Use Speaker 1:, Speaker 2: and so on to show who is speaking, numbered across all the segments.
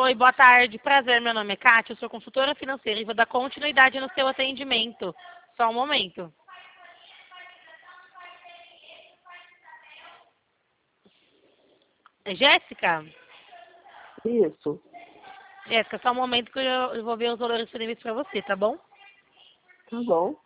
Speaker 1: Oi, boa tarde. Prazer, meu nome é Kátia, eu sou consultora financeira e vou dar continuidade no seu atendimento. Só um momento. É Jéssica?
Speaker 2: Isso,
Speaker 1: Jéssica, só um momento que eu vou ver os valores disponíveis para você, tá bom?
Speaker 2: tá bom.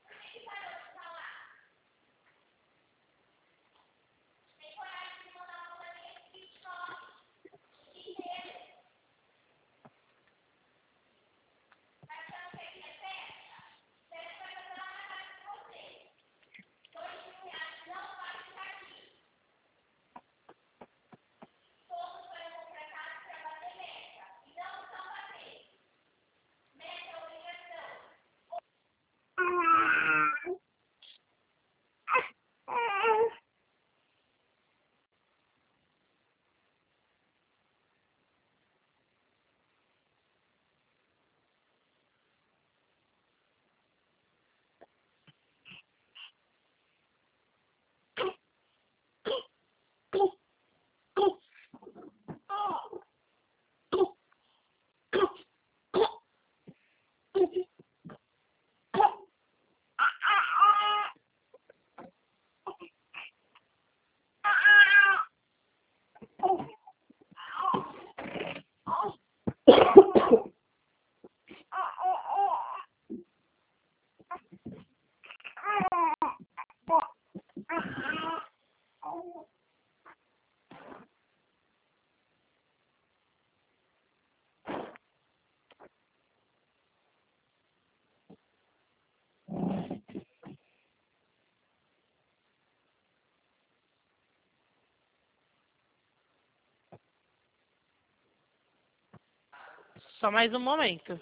Speaker 1: Só mais um momento.